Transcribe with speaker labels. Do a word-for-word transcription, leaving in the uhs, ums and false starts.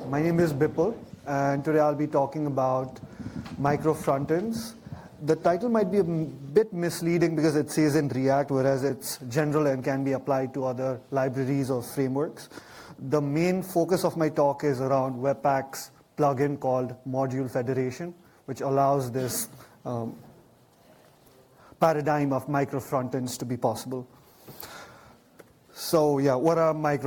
Speaker 1: My name is Bipul, and today I'll be talking about micro frontends. The title might be a bit misleading because it says in React, whereas it's general and can be applied to other libraries or frameworks. The main focus of my talk is around Webpack's plugin called Module Federation, which allows this um, paradigm of micro frontends to be possible. So yeah, what are micro